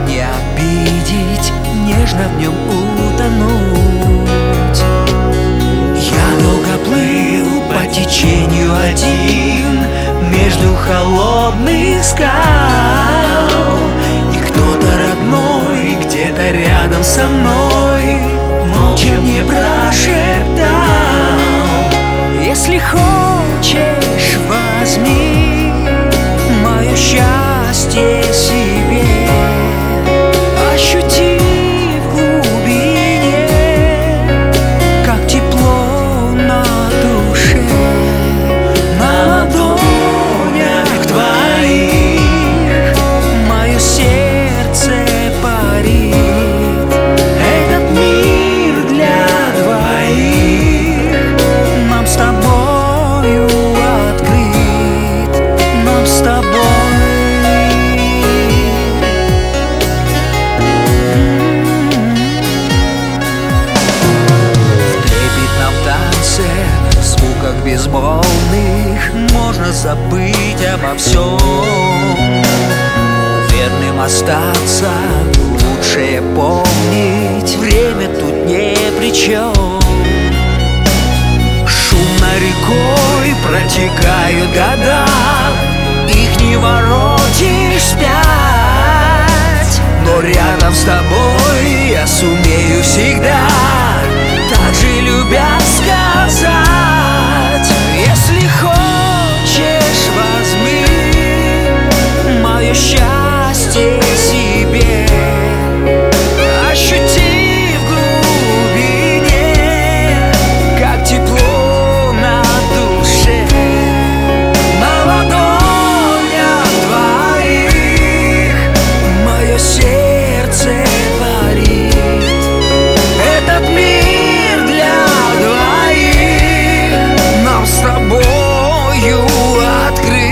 не обидеть, нежно в нем утонуть. Я долго плыл по течению один между холодных скал, и кто-то родной где-то рядом со мной молча мне прошептал: если хочешь, возьми мое счастье себе, ощути в глубине, как тепло на душе. На ладонях твоих мое сердце парит. Этот мир для двоих нам с тобою открыт, нам с тобой. В звуках безмолвных можно забыть обо всем, верным остаться, лучшее помнить, время тут ни при чем. Шумной рекой протекают года, их не воротишь вспять, но рядом с тобой я сумею всегда так же любя сказать: если хочешь, возьми мое счастье себе, ощути в глубине, как тепло на душе. На ладонях твоих мое сердце парит. Этот мир для двоих нам с тобою открыт.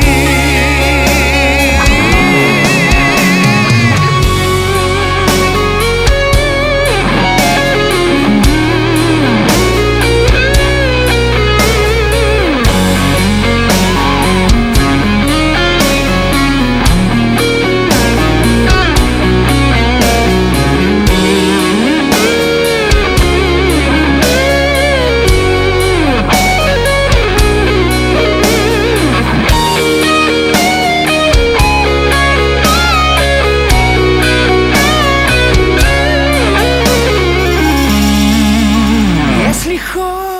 Если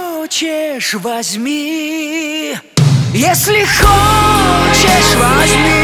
хочешь, возьми. Если хочешь, возьми